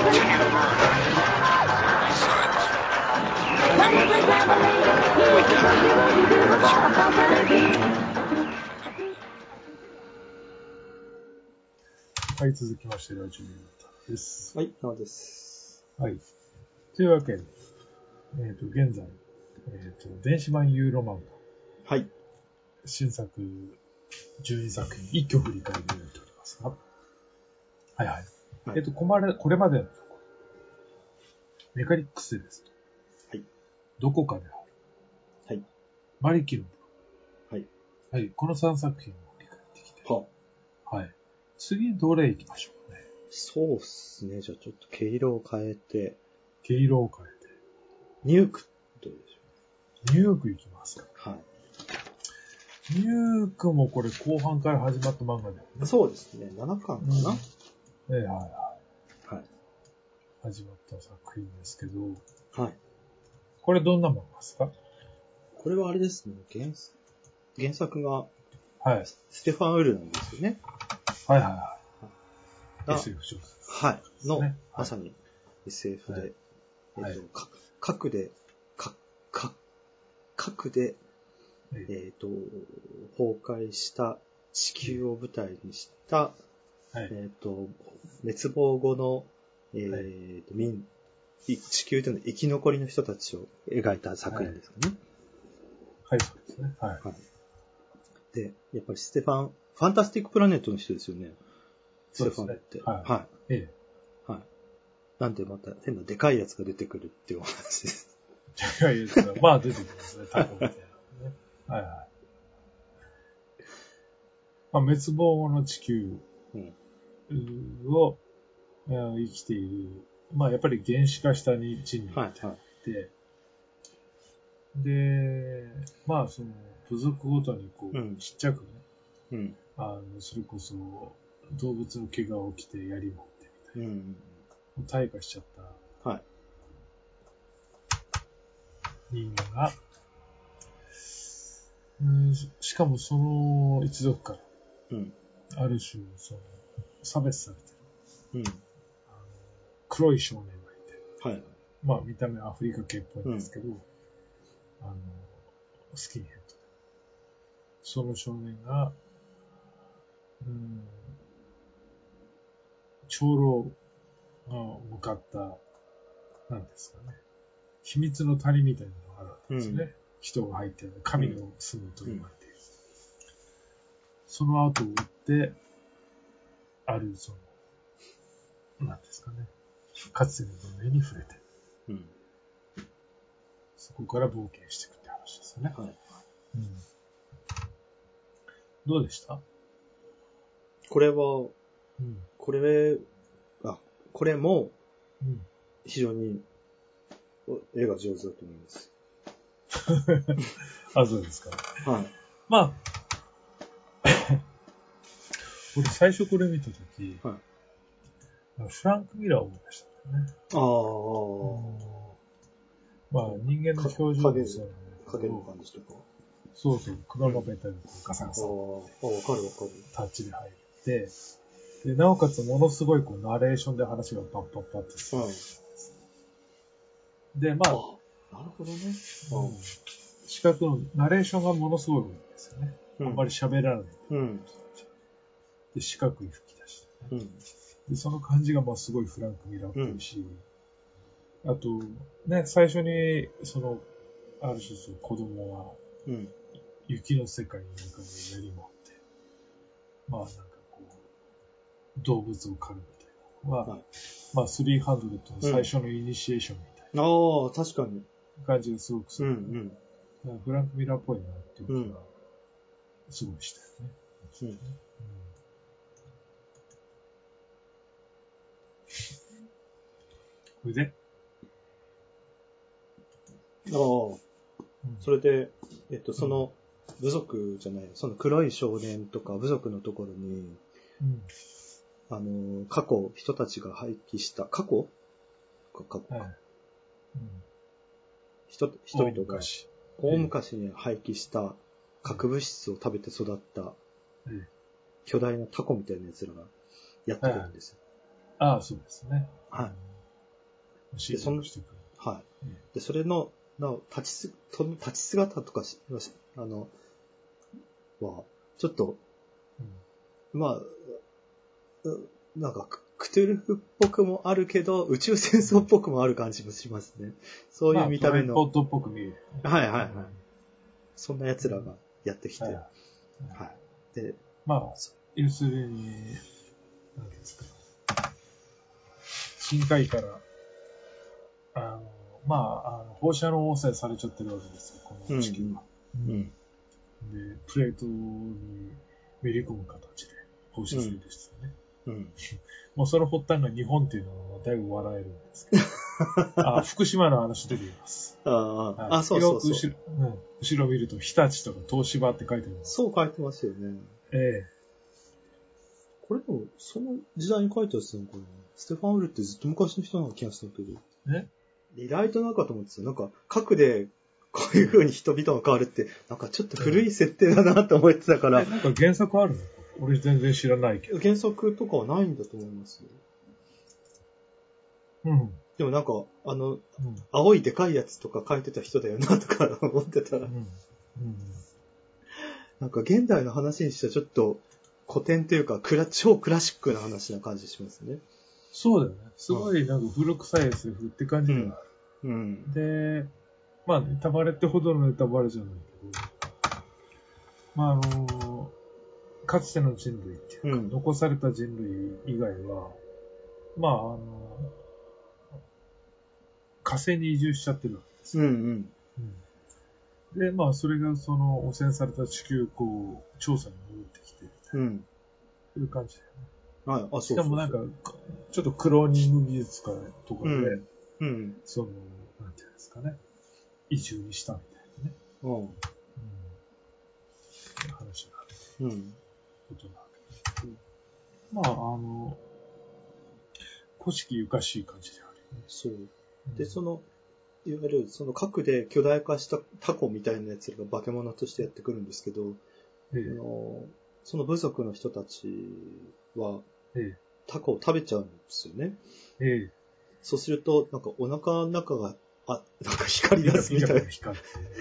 はい、続きまして、ラジオユータです。 はい、なおです。 はい。というわけで、現在、電子版ユーロ漫画。 はい。 新作12作品、一挙振り返りをやっておりますが。はいはい。はい、これまでのところ、メカニックスですと。 はい。 どこかである。 はい。 マリキのはい。 はい。この3作品を振り返ってきて。 ははい。次、どれ行きましょうかね。 そうっすね。じゃあちょっと毛色を変えて。 毛色を変えて。 ニュークどうでしょう。ニューク行きますか。 はい。 ニュークもこれ後半から始まった漫画だよね。 そうですね。7巻かな、 はいはい。 はい。 始まった作品ですけど。 はい。 これどんな漫画ですか？ これはあれですね。原作が、 はい。 ステファン・ウルなんですよね。 はいはいはい。 SF 小説。 はい。の、 はい、 まさに SF で、 はい、 核で、崩壊した地球を舞台にした、 はい、 滅亡後の、地球での生き残りの人たちを描いた作品ですかね。 はい、そうですね。はい。 はい、で、やっぱりファンタスティックプラネットの人ですよね。ステファンって。 はい。 はい。 ええ。はい。なんでまた変なでかいやつが出てくるっていうお話です。 でかいやつが、まあ出てきますね。タコみたいなね。はいはい。まあ、滅亡後の地球を、生きている、まあやっぱり原始化した地に行って、はいはい、で、まあその部族ごとにこう、ちっちゃくね、それこそ動物の毛が起きて槍持ってみたいな、退化しちゃった、はい、人間が、しかもその一族から、ある種その差別されてる、黒い少年がいて、はい、まあ見た目アフリカ系っぽいんですけど、スキンヘッドで、その少年が、長老が向かった、なんですかね、秘密の谷みたいなのがあるわけですね。人が入ってる、神の住むと言われている。その後を追って、あるその、なんですかね、かつての文明に触れて、そこから冒険していくって話ですね。はい。どうでした？ これは、これも、非常に絵が上手だと思います。 あ、そうですか。はい。まあ、俺最初これ見たとき、はい、フランク・ミラーを思い出したんだよね。まあ、人間の表情もそうなんだけど、 影の感じとか。 そうそう、黒のベタでガサガサ。 わかる。 タッチで入って、で、なおかつものすごいこうナレーションで話がパッパッパってする。で、まあ、 なるほどね。 視覚のナレーションがものすごい多いんですよね。あんまり喋らない。で、四角い吹き出して、ねで、その感じがまあすごいフランク・ミラーっぽいし、あと、ね、最初に、ある種子供が、雪の世界に向かう槍持って、まあなんかこう、動物を狩るみたいなのは、まあ300の最初のイニシエーションみたいな。 ああ、確かに。 感じがすごくする。フランク・ミラーっぽいなっていう気が、すごいしたよね。これでそれで、その部族じゃない、その黒い少年とか部族のところに、過去人たちが廃棄した、過去か、人々が大昔に廃棄した核物質を食べて育った巨大なタコみたいなやつらがやってくるんですよ。 ああ、そうですね。 はい。 でそのしてくる。 はい。で、それの、立ち姿とかは、ちょっと、まあ、なんか、クトゥルフっぽくもあるけど、宇宙戦争っぽくもある感じもしますね。そういう見た目の。 ポットっぽく見える。 はいはいはい。そんな奴らがやってきて。はい。 で、まあ、要するに、何ですか。深海から、放射能汚染されちゃってるわけですよ、この地球は。で、プレートにめり込む形で放射線でしたね。もうその発端が日本っていうのはだいぶ笑えるんですけど。福島の話出てきます。 そうそうそう。 後ろ見ると、日立とか東芝って書いてあります。 そう書いてますよね。これでも、その時代に書いてあったのかな。ステファン・ウルってずっと昔の人な気がするけど。リライトなんかと思ってた。なんか、核で、こういう風に人々が変わるって、なんかちょっと古い設定だなと思ってたから。 なんか原作あるの？俺全然知らないけど。 原作とかはないんだと思いますよ。でもなんか、青いでかいやつとか書いてた人だよなとか思ってたら。なんか現代の話にしてはちょっと古典というか、超クラシックな話な感じしますね。 そうだよね。すごいなんか古臭い SF って感じではある。で、まあ、ネタバレってほどのネタバレじゃないけど、まあかつての人類っていうか、残された人類以外は、まあ火星に移住しちゃってるわけですよ。で、まあ、それがその汚染された地球こう調査に戻ってきてみたいな、そういう感じだよね。はい、しかもなんかちょっとクローニング技術とかで、そのなんていうんですかね、移住にしたみたいなね。話がある。ことがある。まあ古式ゆかしい感じである。 そう。で、いわゆるその核で巨大化したタコみたいなやつが化け物としてやってくるんですけど、その部族の人たちは、タコを食べちゃうんですよね。そうすると、なんかお腹の中が、なんか光り出すみたいな。 光って。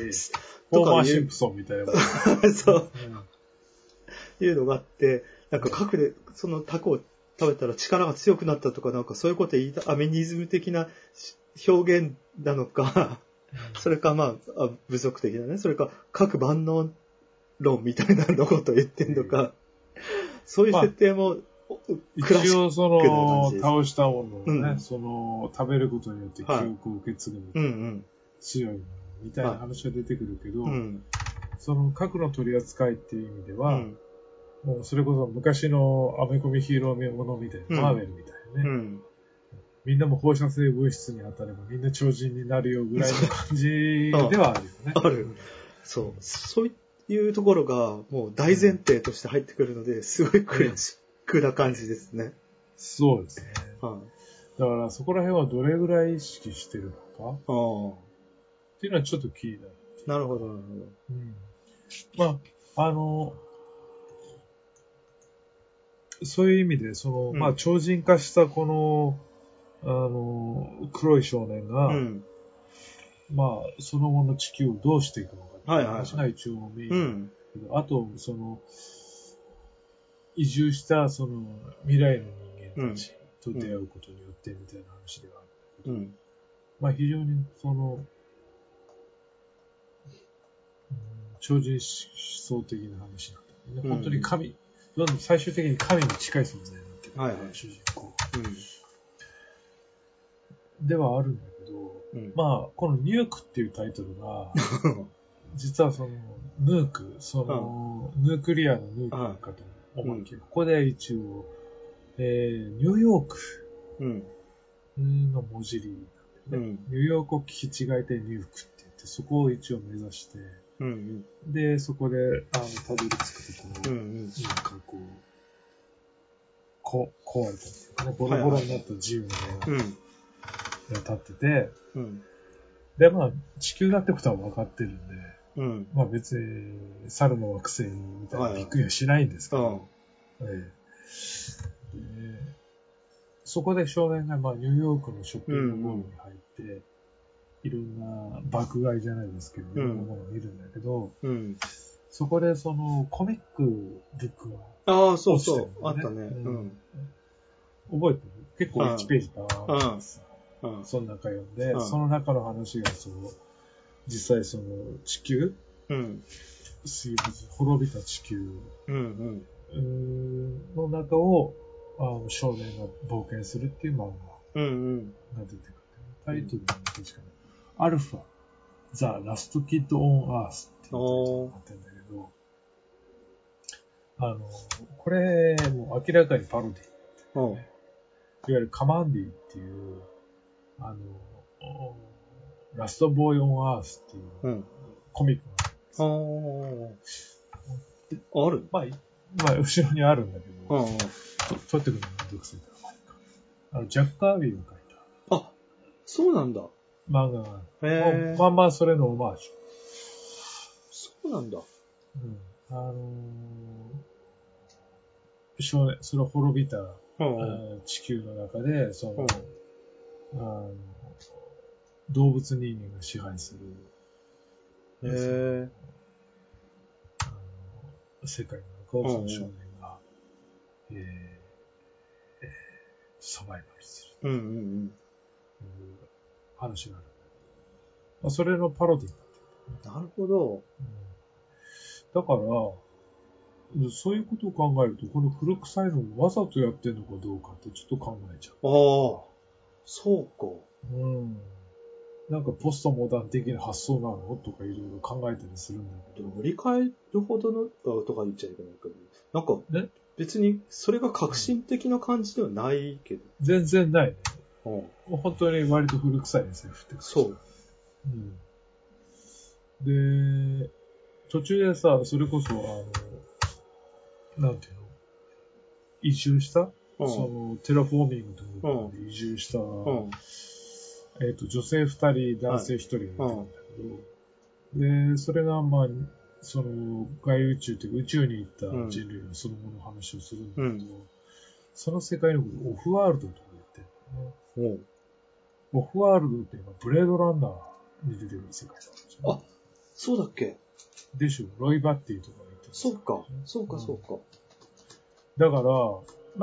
ホーマーシンプソンみたいな。そう。いうのがあって、なんか核でそのタコを食べたら力が強くなったとか、なんかそういうこと言いた、アメニズム的な表現なのか、それかまあ、部族的なね、それか核万能論みたいなのことを言ってんのか、そういう設定も、 一応その、倒したものをね、その、食べることによって記憶を受け継ぐのが強いみたいな話が出てくるけど、その核の取り扱いっていう意味では、もうそれこそ昔のアメコミヒーローものみたいな、マーベルみたいなね。みんなも放射性物質に当たればみんな超人になるよぐらいの感じではあるよね。 ある。そう。そういうところがもう大前提として入ってくるので、すごいクラシックな感じですね。 そうですね。だからそこら辺はどれぐらい意識してるのかっていうのはちょっと気になる。 なるほど、なるほど。まあ、そういう意味で、まあ、超人化したこの、黒い少年が、まあ、その後の地球をどうしていくのかっていう話が一応メインだけど、あと、移住した、未来の人間たちと出会うことによってみたいな話ではあるんだけど、まあ、非常に、超人思想的な話なんだね。本当に最終的に神に近い存在なんだけど、主人公。ではあるんだけど、まあ、このニュークっていうタイトルが、実はヌーク、ヌークリアのヌークかと思うけど、ここで一応、ニューヨークの文字りなんでね、ニューヨークを聞き違えてニュークって言って、そこを一応目指して、で、そこで、たどり着くところ、なんか壊れたっていうかね、ボロボロになった自由の目が立ってて、で、まあ、地球だってことは分かってるんで、まあ別に、猿の惑星みたいなびっくりはしないんですけど、 そこで少年がまあニューヨークのショッピングモールに入って、いろんな爆買いじゃないですけど、いろんなものを見るんだけど、そこでそのコミックブックが、 そうそう、あったね。 覚えてる？結構1ページバーンってさ、その中読んで、その中の話が実際その地球、水没、滅びた地球の中を少年が冒険するっていう漫画が出てくる。タイトルが確かに、アルファ、ザ・ラスト・キッド・オン・アースっていうタイトルになってるんだけど、これも明らかにパロディ、ね。いわゆるカマンディっていう、ラスト・ボーイ・オン・アースっていうコミックがあるんです。 ある？ まあ、後ろにあるんだけど、撮ってくるのめんどくせえからジャック・カービーが書いた。 あ、そうなんだ。 漫画がある。まあそれのオマージュ。 そうなんだ。 少年、それを滅びた、地球の中で、動物人間が支配する、世界の中をその少年が、サバイバルする。話がある。まあ、それのパロディになってる。なるほど。 だから、そういうことを考えると、この古臭いのをわざとやってんのかどうかってちょっと考えちゃう。 ああ、そうか。 なんかポストモダン的な発想なのとかいろいろ考えたりするんだけど。 塗り替えるほどの、とか言っちゃいけないけど。なんか、ね、別にそれが革新的な感じではないけど。 全然ないね。もう本当に割と古臭い SF って感じ。 そう。 で、途中でさ、それこそ、なんていうの？移住した、テラフォーミングとかで移住した、女性2人、男性1人がいてるんだけど、で、それがまあ、外宇宙というか宇宙に行った人類のそのものの話をするんだけど、その世界のことをオフワールドとか言ってるんだね。オフワールドっていうのはブレードランナーに出てくる世界なんですよ、 ね。あ、そうだっけ？ でしょ、ロイ・バッティとか言ってる。 そうか。 だから、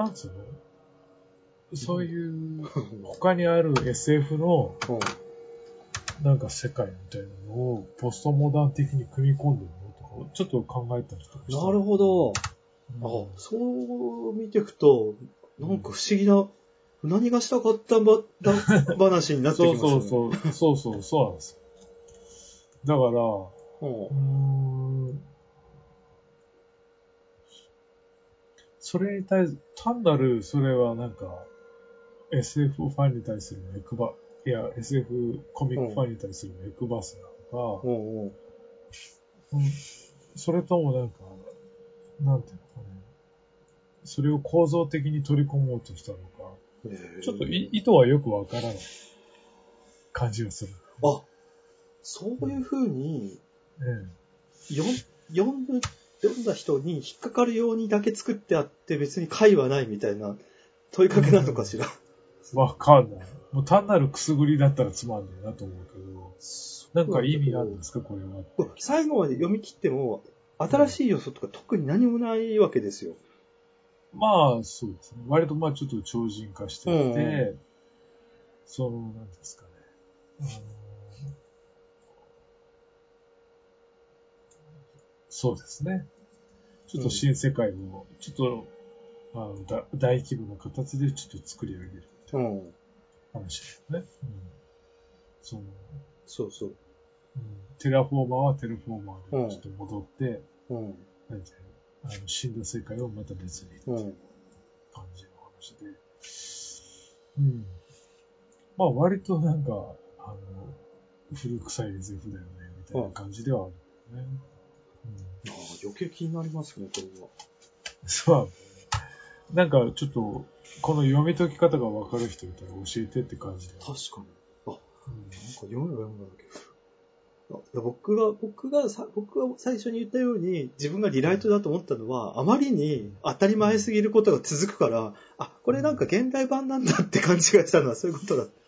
なんつうの？そういう他にある SF のなんか世界みたいなのをポストモダン的に組み込んでるのとかちょっと考えたりとかした。 なるほど。そう見ていくとなんか不思議な、何がしたかった話になってきますよね。 そうなんですよ。だからそれに対する単なるそれはなんかSF ファンに対するSF コミックファンに対する目配せなのか、それともなんか、なんていうのかね、それを構造的に取り込もうとしたのか、ちょっと意図はよくわからない感じがする。 あ、そういう風に、読んだ人に引っかかるようにだけ作ってあって別に解はないみたいな問いかけなのかしら。 わかんない。もう単なるくすぐりだったらつまんねえなと思うけど、なんか意味あるんですか、これは。 最後まで読み切っても、新しい要素とか特に何もないわけですよ。 まあ、そうですね。割とまあちょっと超人化していて、なんですかね。そうですね。ちょっと新世界を、ちょっと、大規模な形でちょっと作り上げるみたいな話ですね。 そうそう。 テラフォーマーはテラフォーマーでちょっと戻って、死んだ世界をまた別にっていう感じの話で。まあ割となんか、古臭い SF だよね、みたいな感じではあるんだよね。 余計気になりますね、これは。 そう。なんかちょっと、この読み解き方がわかる人いたら教えてって感じで。 確かに。なんか読めば読むだけ。 僕が最初に言ったように自分がリライトだと思ったのは、あまりに当たり前すぎることが続くから、あ、これなんか現代版なんだって勘違いしたのはそういうことだった。